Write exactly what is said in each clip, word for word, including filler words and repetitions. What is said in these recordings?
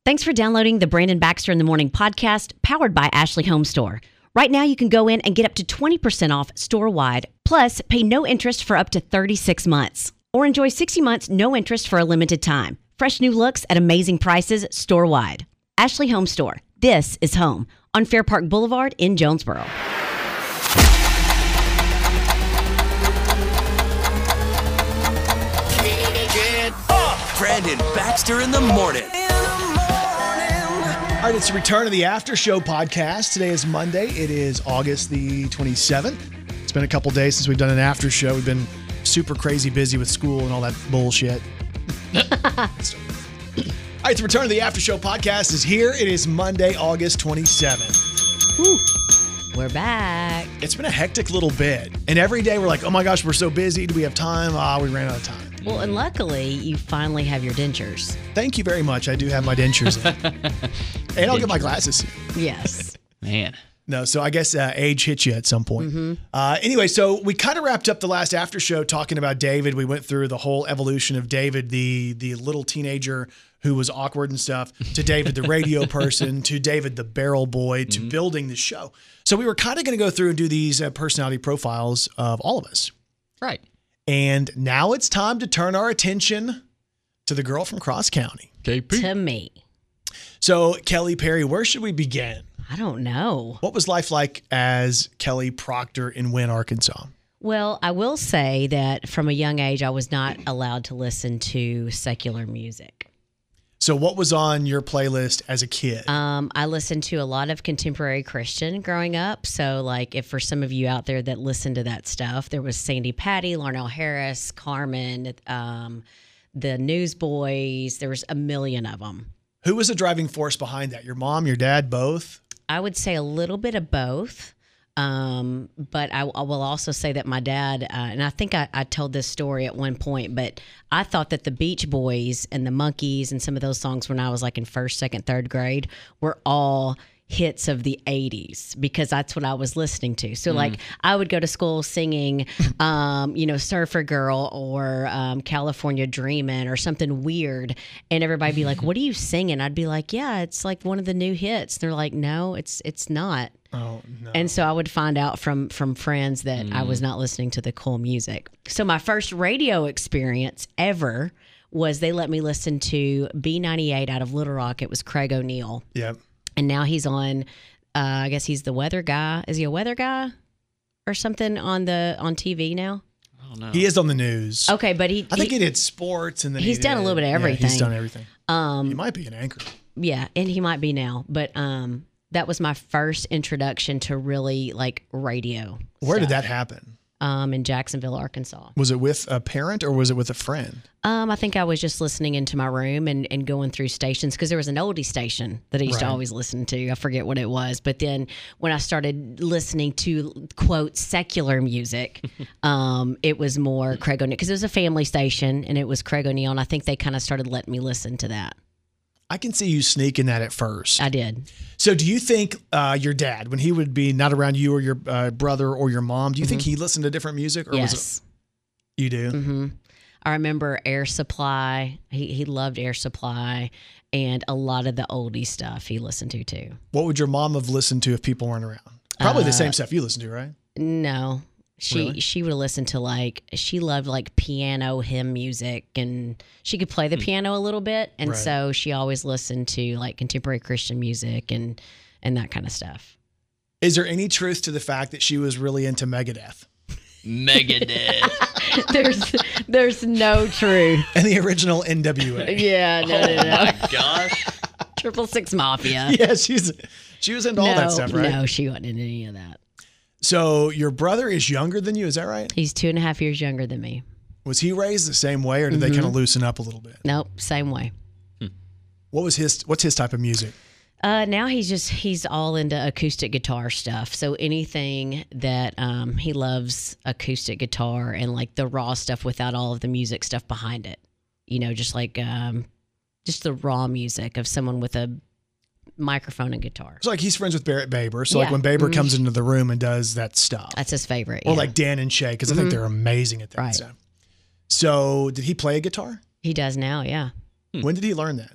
Thanks for downloading the Brandon Baxter in the Morning podcast, powered by Ashley Home Store. Right now, you can go in and get up to twenty percent off store-wide, plus pay no interest for up to thirty-six months. Or enjoy sixty months no interest for a limited time. Fresh new looks at amazing prices store-wide. Ashley Home Store. This is home on Fair Park Boulevard in Jonesboro. Get up! Brandon Baxter in the morning. All right, it's the return of the After Show podcast. Today is Monday. It is August the twenty-seventh. It's been a couple days since we've done an After Show. We've been super crazy busy with school and all that bullshit. All right, the return of the After Show podcast is here. It is Monday, August twenty-seventh. Woo. We're back. It's been a hectic little bit. And every day we're like, oh my gosh, we're so busy. Do we have time? Ah, we ran out of time. Well, and luckily, you finally have your dentures. Thank you very much. I do have my dentures in. And I'll get my glasses soon. Yes. Man. No, so I guess uh, age hits you at some point. Mm-hmm. Uh, anyway, so we kind of wrapped up the last after show talking about David. We went through the whole evolution of David, the the little teenager who was awkward and stuff, to David, the radio person, to David, the barrel boy, to mm-hmm. building the show. So we were kind of going to go through and do these uh, personality profiles of all of us. Right. And now it's time to turn our attention to the girl from Cross County. K P. To me. So, Kelly Perry, where should we begin? I don't know. What was life like as Kelly Proctor in Wynne, Arkansas? Well, I will say that from a young age, I was not allowed to listen to secular music. So what was on your playlist as a kid? Um, I listened to a lot of contemporary Christian growing up. So, like, if for some of you out there that listen to that stuff, there was Sandy Patty, Larnell Harris, Carmen, um, the Newsboys. There was a million of them. Who was the driving force behind that? Your mom, your dad, both? I would say a little bit of both. Um, but I, I will also say that my dad, uh, and I think I, I told this story at one point, but I thought that the Beach Boys and the Monkees and some of those songs when I was like in first, second, third grade were all hits of the eighties because that's what I was listening to. So mm. like I would go to school singing, um, you know, Surfer Girl or um, California Dreamin' or something weird. And everybody be like, what are you singing? I'd be like, yeah, it's like one of the new hits. They're like, no, it's it's not. Oh, no. And so I would find out from from friends that mm. I was not listening to the cool music. So my first radio experience ever was they let me listen to B ninety-eight out of Little Rock. It was Craig O'Neill. Yep. And now he's on, uh, I guess he's the weather guy. Is he a weather guy or something on the on T V now? I don't know. He is on the news. Okay, but he... I think he, he did sports and then he's he done did, a little bit of everything. Yeah, he's done everything. Um, he might be an anchor. Yeah, and he might be now. But um, that was my first introduction to really like radio. Where stuff. did that happen? Um, in Jacksonville, Arkansas. Was it with a parent or was it with a friend? Um, I think I was just listening into my room and, and going through stations because there was an oldie station that I used right. to always listen to. I forget what it was. But then when I started listening to, quote, secular music, um, it was more Craig O'Neill because it was a family station and it was Craig O'Neill. And I think they kind of started letting me listen to that. I can see you sneaking that at first. I did. So do you think uh, your dad, when he would be not around you or your uh, brother or your mom, do you mm-hmm. think he listened to different music? Or yes. Was it, you do? Mm-hmm. I remember Air Supply. He he loved Air Supply and a lot of the oldie stuff he listened to too. What would your mom have listened to if people weren't around? Probably uh, the same stuff you listen to, right? No. She really? she would listen to like, she loved like piano hymn music and she could play the mm. piano a little bit. And right. so she always listened to like contemporary Christian music and, and that kind of stuff. Is there any truth to the fact that she was really into Megadeth? Megadeth. there's there's no truth. And the original N W A. Yeah, no, no, no. Oh my gosh. Triple Six Mafia. Yeah, she's she was into no, all that stuff, right? No, she wasn't into any of that. So your brother is younger than you, is that right? He's two and a half years younger than me. Was he raised the same way, or did mm-hmm. they kind of loosen up a little bit? Nope, same way. Hmm. What was his? What's his type of music? Uh, now he's just he's all into acoustic guitar stuff. So anything that um, he loves acoustic guitar and like the raw stuff without all of the music stuff behind it. You know, just like um, just the raw music of someone with a microphone and guitar. So like he's friends with Barrett Baber. So yeah. like when Baber mm-hmm. comes into the room and does that stuff. That's his favorite. Or yeah. like Dan and Shay, because mm-hmm. I think they're amazing at that right. stuff. So did he play a guitar? He does now, yeah. When did he learn that?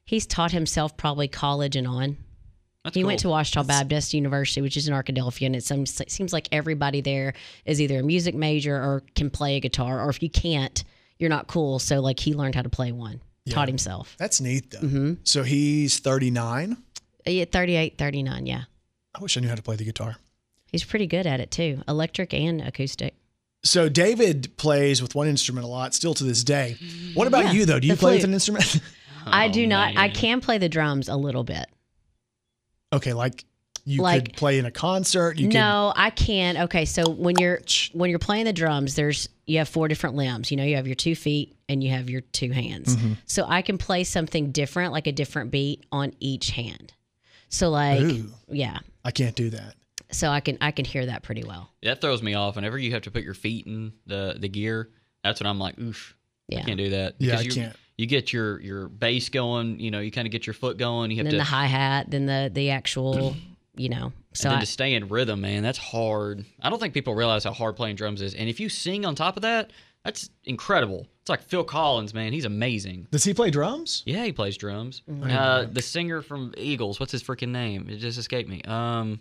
He's taught himself probably college and on. That's he cool. went to Ouachita Baptist University, which is in Arkadelphia, and it some- seems like everybody there is either a music major or can play a guitar, or if you can't, you're not cool. So like he learned how to play one, Yeah. taught himself. That's neat, though. Mm-hmm. So he's thirty-nine. Yeah, thirty-eight, thirty-nine, yeah. I wish I knew how to play the guitar. He's pretty good at it too, electric and acoustic. So David plays with one instrument a lot, still to this day. What about Yeah, you, though? Do you the play with flute. an instrument? I do Oh, not. I man. can play the drums a little bit. Okay, like you Like- could play in a concert. You No, I can. Okay, so when you're when you're playing the drums, there's you have four different limbs. You know, you have your two feet and you have your two hands. Mm-hmm. So I can play something different, like a different beat on each hand. So like, Ooh. yeah. I can't do that. So I can I can hear that pretty well. That throws me off. Whenever you have to put your feet in the the gear, that's when I'm like, oof, Yeah. I can't do that. Yeah, Because I you, can't. You get your your bass going. You know, you kind of get your foot going. You have And then to the hi hat, then the the actual, you know. So and then I, to stay in rhythm, man, that's hard. I don't think people realize how hard playing drums is. And if you sing on top of that, that's incredible. It's like Phil Collins, man. He's amazing. Does he play drums? Yeah, he plays drums. Mm-hmm. Uh, the singer from Eagles, what's his freaking name? It just escaped me. Um,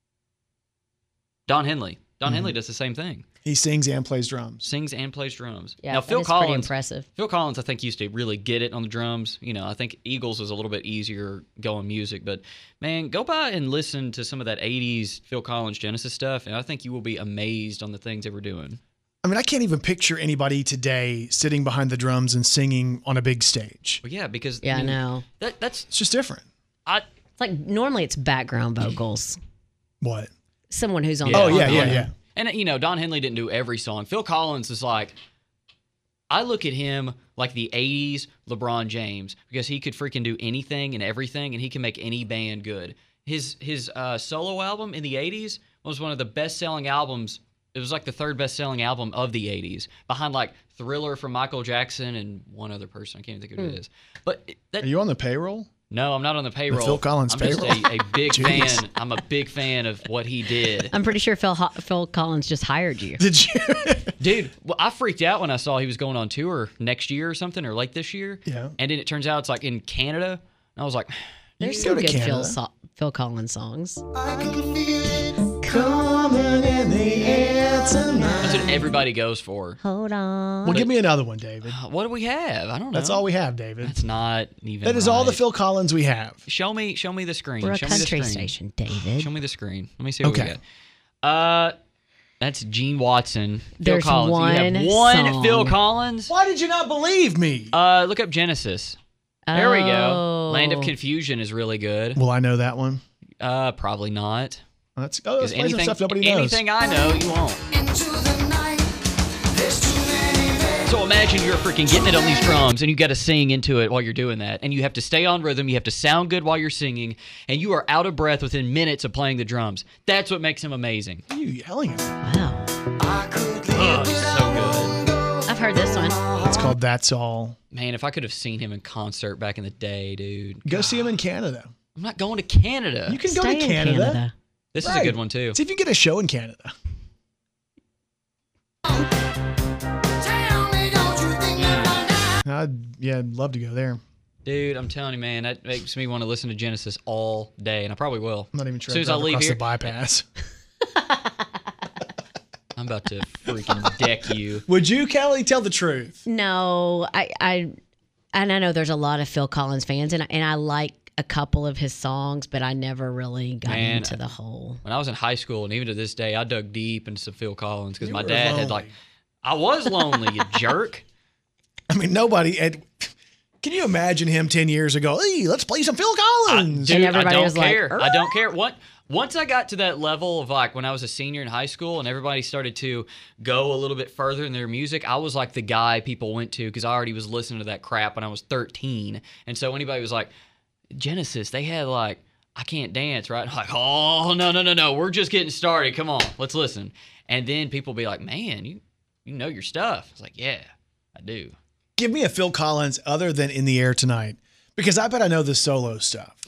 Don Henley. Don Mm-hmm. Henley does the same thing. He sings and plays drums. Sings and plays drums. yeah, now that Phil is pretty Collins, impressive. Phil Collins, I think used to really get it on the drums. You know, I think Eagles was a little bit easier going music, but man, go by and listen to some of that eighties Phil Collins Genesis stuff, and I think you will be amazed on the things they were doing. I mean, I can't even picture anybody today sitting behind the drums and singing on a big stage. But yeah, because Yeah, I mean, know. that that's It's just different. I It's like normally it's background vocals. What? Someone who's on. Yeah. the Oh, yeah, on yeah, the- yeah. And, you know, Don Henley didn't do every song. Phil Collins is like, I look at him like the eighties LeBron James because he could freaking do anything and everything, and he can make any band good. His his uh, solo album in the eighties was one of the best-selling albums. It was like the third best-selling album of the eighties, behind like Thriller from Michael Jackson and one other person. I can't even think of who it is. But it- that, Are you on the payroll? no, I'm not on the payroll. Phil Collins I'm payroll? just a, a big Jeez. fan. I'm a big fan of what he did. I'm pretty sure Phil Ho- Phil Collins just hired you. Did you? Dude, well, I freaked out when I saw he was going on tour next year or something, or late this year. Yeah. And then it turns out it's like in Canada. And I was like, There's can go some to good Phil, Canada. so- Phil Collins songs. Coming in the air tonight. that's what everybody goes for. Hold on. Well, give me another one, David. Uh, What do we have? I don't know. That's all we have, David. That's not even. That is all the right. Phil Collins we have. Show me, show me the screen. We're a show me the country screen. station, David. Show me the screen. Let me see what Okay. we got. Uh, that's Gene Watson. There's Phil Collins. one you have one song. Phil Collins. Why did you not believe me? Uh, look up Genesis. There we go. Land of Oh. Confusion is really good. Will I know that one? Uh, probably not. That's oh, let's Because play some anything, stuff nobody knows. anything I know, you won't. So imagine you're freaking getting it on these drums, and you got to sing into it while you're doing that, and you have to stay on rhythm. You have to sound good while you're singing, and you are out of breath within minutes of playing the drums. That's what makes him amazing. What are you yelling at? Wow. Oh, he's so good, I've heard this one. It's called That's All. man. If I could have seen him in concert back in the day, dude. Go see him in Canada. I'm not going to Canada. You can Stay go to in Canada. Canada. This is Right. a good one too. See if you can get a show in Canada. I'd, yeah, I'd love to go there. Dude, I'm telling you, man, that makes me want to listen to Genesis all day, and I probably will. I'm not even sure As soon I'd as I drive leave across here, the bypass. I'm about to freaking deck you. Would you, Kelly, tell the truth? No, I, I, and I know there's a lot of Phil Collins fans, and I, and I like a couple of his songs, but I never really got Man, into the whole. When I was in high school, and even to this day, I dug deep into some Phil Collins because You my were dad lonely. had like, I was lonely, you jerk. I mean, nobody. Had, can you imagine him ten years ago? Hey, let's play some Phil Collins. Dude, I everybody don't was like, care. I don't care. What once I got to that level of like when I was a senior in high school and everybody started to go a little bit further in their music, I was like the guy people went to because I already was listening to that crap when I was thirteen. And so anybody was like, Genesis, they had like I Can't Dance, right? I'm like, oh no, no, no, no. We're just getting started. Come on, let's listen. And then people be like, man, you you know your stuff. It's like, yeah, I do. Give me a Phil Collins other than In the Air Tonight, because I bet I know the solo stuff.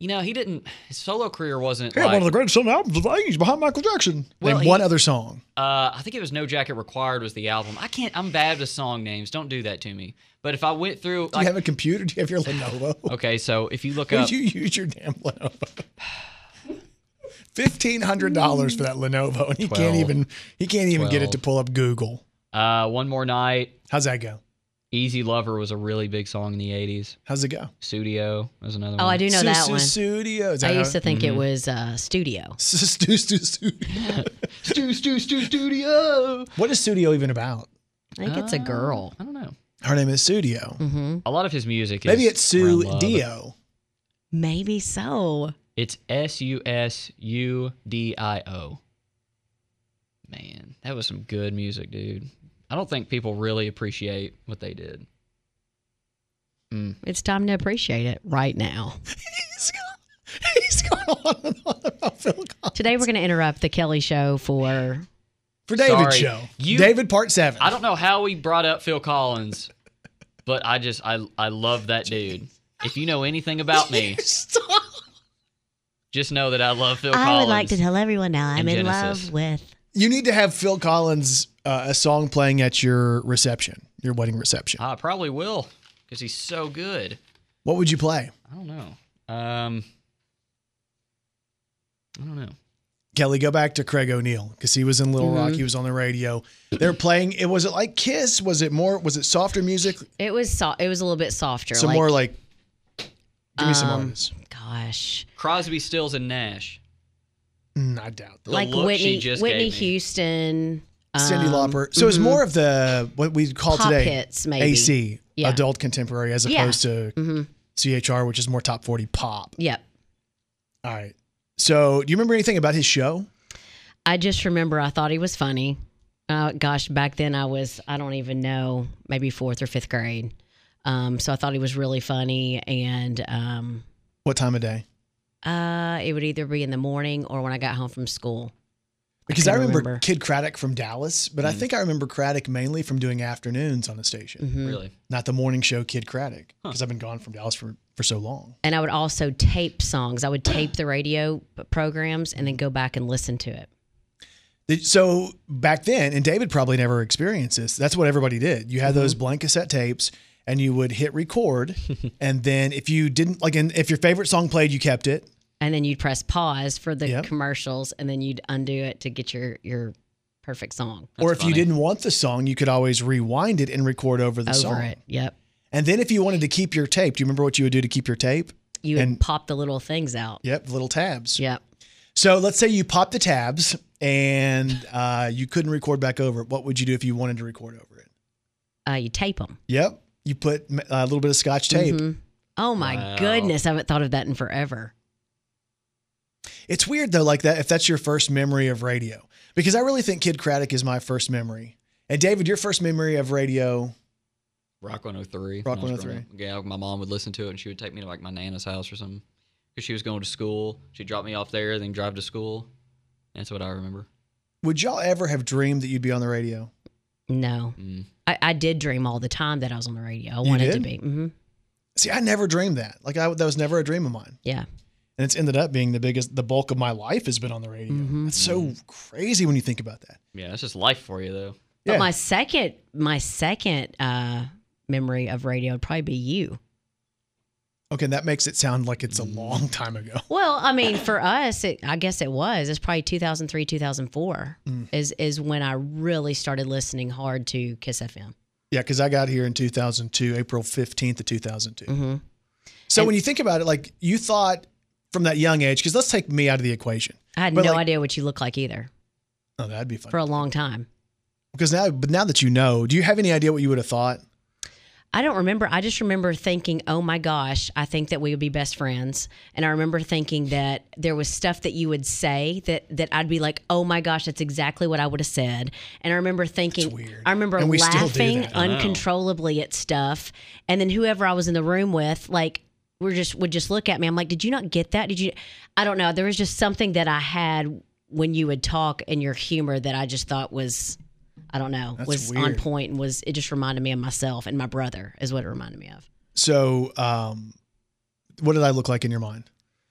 You know, he didn't. His solo career wasn't Yeah, like. one of the greatest selling albums of the eighties behind Michael Jackson. Well, Name he- one other song. Uh, I think it was No Jacket Required was the album. I can't. I'm bad with song names. Don't do that to me. But if I went through, Do like, you have a computer? Do you have your Lenovo? okay, so if you look Where up, did you use your damn Lenovo? Fifteen hundred dollars for that Lenovo, and he can't Twelve. even he can't even get it Twelve. to pull up Google. uh, One More Night, How's that go? Easy Lover was a really big song in the eighties. How's it go? Studio was another Oh, one. I do know Su- that su- one. Studio. Is that I how- used to think Mm-hmm. it was uh, studio. Stu, stu, studio. Stu, Stu, Stu, Studio. What is Studio even about? I think it's a girl. I don't know. Her name is Studio. Mm-hmm. A lot of his music is Maybe it's Sue around love. Dio. Maybe so. It's S U S U D I O. Man, that was some good music, dude. I don't think people really appreciate what they did. Mm. It's time to appreciate it right now. He's going, he's going on and on about Phil Collins. Today we're going to interrupt the Kelly Show for. For David's Sorry. show. You- David part seven. I don't know how we brought up Phil Collins, but I just I I love that dude. If you know anything about me, Stop. just know that I love Phil I Collins. would like to tell everyone now I'm and in Genesis. love with. You need to have Phil Collins uh, a song playing at your reception, your wedding reception. I probably will because he's so good. What would you play? I don't know. Um, I don't know. Kelly, go back to Craig O'Neill because he was in Little Rock. He was on the radio. They were playing. It was it like Kiss? Was it more? Was it softer music? It was so, it was a little bit softer. Some like, more like. Give me some um, artists. Gosh, Crosby, Stills, and Nash. Mm, I doubt that. The like look she Whitney just Whitney gave me. Houston, Cyndi um, Lauper. So it's more of the what we call Pop today hits, maybe. A C, Yeah. adult contemporary, as Yeah. opposed to Mhm. C H R, which is more top forty pop. Yep. All right. So do you remember anything about his show? I just remember I thought he was funny. Uh, gosh, back then I was, I don't even know, maybe fourth or fifth grade. Um, so I thought he was really funny. And um, What time of day? uh, it would either be in the morning or when I got home from school. Because I, can't remember, remember. Kid Craddock from Dallas, but I think I remember Craddock mainly from doing afternoons on the station, Mhm. Really? not the morning show Kid Craddock, because I've been gone from Dallas for, for so long. And I would also tape songs. I would tape the radio p- programs and then go back and listen to it. Did- So back then, and David probably never experienced this, that's what everybody did. You had Mm-hmm. those blank cassette tapes and you would hit record. And then if you didn't, like, in, if your favorite song played, you kept it. And then you'd press pause for the Yep. commercials and then you'd undo it to get your, your perfect song or if you funny. didn't want the song, you could always rewind it and record over the over song. it. Yep. And then if you wanted to keep your tape, do you remember what you would do to keep your tape? You would And- pop the little things out. Yep, little tabs. Yep. So let's say you popped the tabs and uh, you couldn't record back over it. What would you do if you wanted to record over it? Uh, you tape them. Yep. You put a little bit of Scotch tape. Oh my Wow. goodness. I haven't thought of that in forever. It's weird though, like that, if that's your first memory of radio, because I really think Kid Craddock is my first memory. And David, your first memory of radio, Rock one oh three. Rock when I was one oh growing up. Yeah, my mom would listen to it and she would take me to like my Nana's house or something because she was going to school. She'd drop me off there, then drive to school. That's what I remember. would y'all ever have dreamed that you'd be on the radio? No. Mm. I, I did dream all the time that I was on the radio. I wanted to did? be. hmm See, I never dreamed that. Like I, that was never a dream of mine. Yeah. And it's ended up being the biggest, the bulk of my life has been on the radio. Mm-hmm. It's so crazy when you think about that. Yeah, that's just life for you though. But Yeah. my second, my second uh, memory of radio would probably be you. Okay, that makes it sound like it's a long time ago. Well, I mean, for us, it, I guess it was. It's probably two thousand three, two thousand four Mm. is is when I really started listening hard to Kiss F M. Yeah, because I got here in two thousand two, April fifteenth of two thousand two. Mm-hmm. So And- when you think about it, like you thought from that young age, because let's take me out of the equation. I had But no like- idea what you look like either Oh, that'd be fun. for a long time. Because now, but now that you know, do you have any idea what you would have thought? I don't remember. I just remember thinking, oh my gosh, I think that we would be best friends. And I remember thinking that there was stuff that you would say that that I'd be like, oh my gosh, that's exactly what I would have said. And I remember thinking, That's weird. I remember And we still do laughing that. I know. uncontrollably at stuff. And then whoever I was in the room with, like, we're just would just look at me. I'm like, did you not get that? Did you? I don't know. There was just something that I had when you would talk and your humor that I just thought was, I don't know, That's was on weird. point and was, it just reminded me of myself and my brother is what it reminded me of. So, um, what did I look like in your mind?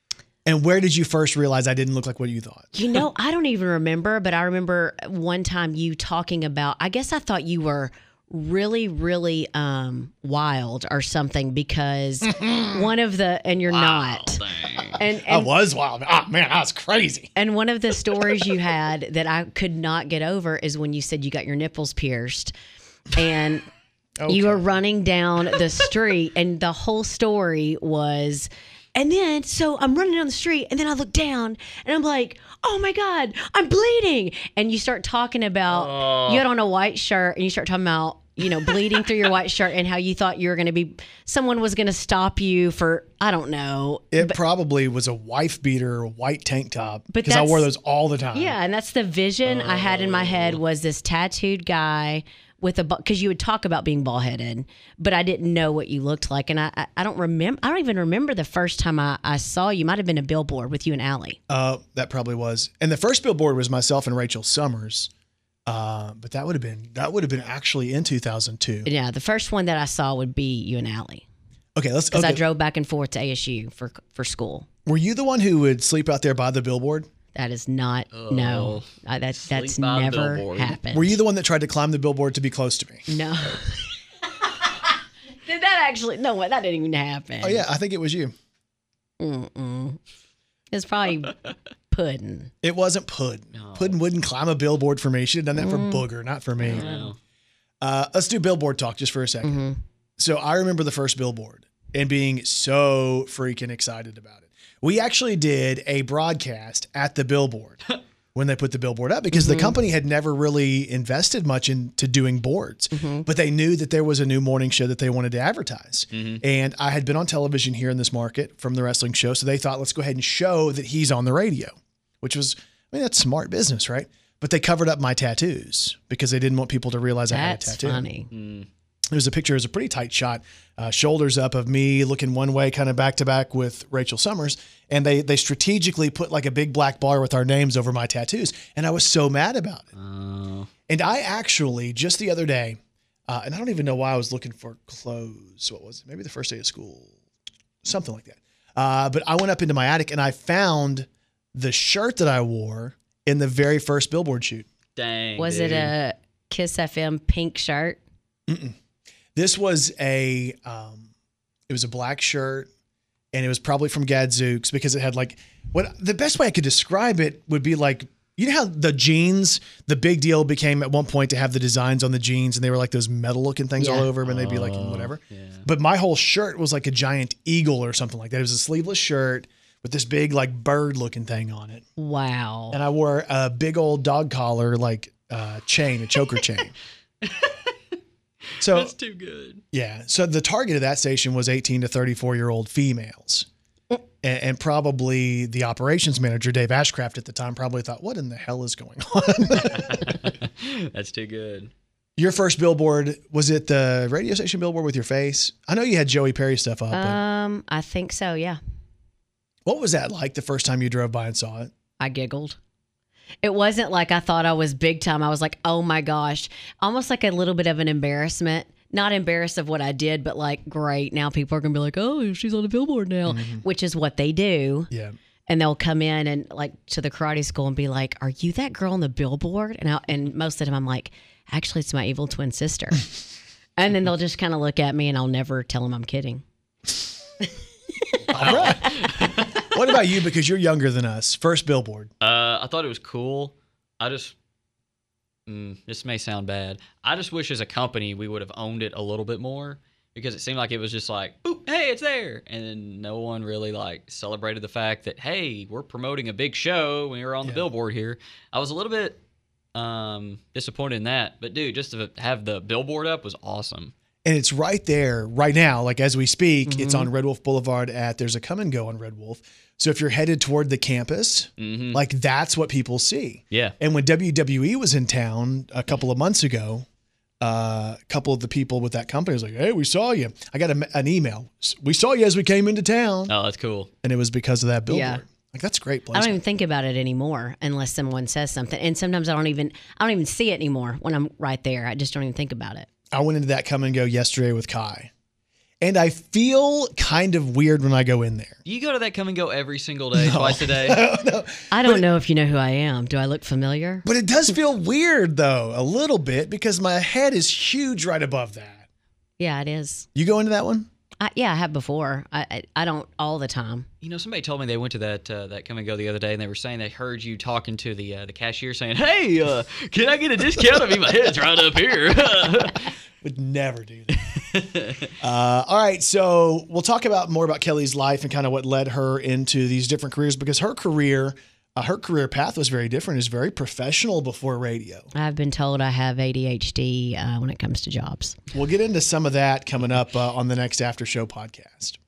And where did you first realize I didn't look like what you thought? You know, I don't even remember, but I remember one time you talking about, I guess I thought you were really, really um, wild or something because one of the, and you're not. And, and I was wild. Oh, man, I was crazy. And one of the stories you had that I could not get over is when you said you got your nipples pierced and okay. you were running down the street and the whole story was... And then, so I'm running down the street, and then I look down, and I'm like, oh, my God, I'm bleeding. And you start talking about, oh. you had on a white shirt, and you start talking about, you know, bleeding through your white shirt and how you thought you were going to be, someone was going to stop you for, I don't know. It but, probably was a wife beater or a white tank top, but because I wore those all the time. Yeah, and that's the vision oh. I had in my head was this tattooed guy with a, because you would talk about being bald headed, but I didn't know what you looked like. And I, I, I don't remember, I don't even remember the first time I, I saw you. Might have been a billboard with you and Allie. Uh, that probably was. And the first billboard was myself and Rachel Summers. Uh, but that would have been, that would have been actually in two thousand two. Yeah. The first one that I saw would be you and Allie. Okay. Let's, Cause okay. I drove back and forth to A S U for, for school. Were you the one who would sleep out there by the billboard? That is not, oh, no, I, that, that's never happened. Were you the one that tried to climb the billboard to be close to me? No. Did that actually, no, that didn't even happen. Oh yeah, I think it was you. Mm-mm. It's probably Puddin. It wasn't Puddin. No. Puddin wouldn't climb a billboard for me. She'd have done that mm. for Booger, not for me. No. Uh, let's do billboard talk just for a second. Mm-hmm. So I remember the first billboard and being so freaking excited about it. We actually did a broadcast at the billboard when they put the billboard up because mm-hmm. the company had never really invested much into doing boards, mm-hmm. but they knew that there was a new morning show that they wanted to advertise. Mm-hmm. And I had been on television here in this market from the wrestling show. So they thought, let's go ahead and show that he's on the radio, which was, I mean, that's smart business, right? But they covered up my tattoos because they didn't want people to realize that's I had a tattoo. That's funny. Mm. There's a picture, it was a pretty tight shot, uh, shoulders up of me looking one way, kind of back to back with Rachel Summers. And they they strategically put like a big black bar with our names over my tattoos. And I was so mad about it. Uh. And I actually, just the other day, uh, and I don't even know why I was looking for clothes. What was it? Maybe the first day of school, something like that. Uh, but I went up into my attic and I found the shirt that I wore in the very first billboard shoot. Dang. Was dude. it a Kiss F M pink shirt? Mm-mm. This was a, um, it was a black shirt, and it was probably from Gadzooks because it had like, what the best way I could describe it would be like, you know how the jeans, the big deal became at one point to have the designs on the jeans, and they were like those metal looking things yeah. all over them, and they'd be like whatever. Yeah. But my whole shirt was like a giant eagle or something like that. It was a sleeveless shirt with this big like bird looking thing on it. Wow. And I wore a big old dog collar like uh, chain, a choker chain. So that's too good. Yeah. So the target of that station was eighteen to thirty-four year old females. And, and probably the operations manager, Dave Ashcraft at the time, probably thought, what in the hell is going on? That's too good. Your first billboard, was it the radio station billboard with your face? I know you had Joey Perry stuff up. Um, I think so, yeah. What was that like the first time you drove by and saw it? I giggled. It wasn't like I thought I was big time. I was like, oh my gosh, almost like a little bit of an embarrassment. Not embarrassed of what I did, but like, great. Now people are going to be like, oh, she's on the billboard now, mm-hmm. which is what they do. Yeah. And they'll come in and like to the karate school and be like, are you that girl on the billboard? And I, and most of the time I'm like, actually, it's my evil twin sister. And then they'll just kind of look at me and I'll never tell them I'm kidding. All right. What about you? Because you're younger than us. First billboard. Uh, I thought it was cool. I just, mm, this may sound bad. I just wish as a company we would have owned it a little bit more because it seemed like it was just like, ooh, hey, it's there. And then no one really like celebrated the fact that, hey, we're promoting a big show when we were on the yeah. billboard here. I was a little bit um, disappointed in that. But dude, just to have the billboard up was awesome. And it's right there, right now, like as we speak, mm-hmm. it's on Red Wolf Boulevard at, there's a come and go on Red Wolf. So if you're headed toward the campus, mm-hmm. like that's what people see. Yeah. And when W W E was in town a couple of months ago, uh, a couple of the people with that company was like, hey, we saw you. I got a, an email. We saw you as we came into town. Oh, that's cool. And it was because of that billboard. Yeah. Like that's great placement. I don't even think about it anymore unless someone says something. And sometimes I don't even, I don't even see it anymore when I'm right there. I just don't even think about it. I went into that come and go yesterday with Kai. and I feel kind of weird when I go in there. Do you go to that Come and Go every single day, no. twice a day? no. I don't but know if you know who I am. Do I look familiar? But it does feel weird, though, a little bit, because my head is huge right above that. Yeah, it is. You go into that one? I, yeah, I have before. I, I I don't all the time. You know, somebody told me they went to that uh, that Come and Go the other day, and they were saying they heard you talking to the uh, the cashier, saying, "Hey, uh, can I get a discount? I mean, my head's right up here." Would never do that. uh, all right, so we'll talk about more about Kelly's life and kind of what led her into these different careers, because her career, uh, her career path was very different. It's very professional before radio. I've been told I have A D H D uh, when it comes to jobs. We'll get into some of that coming up uh, on the next After Show podcast.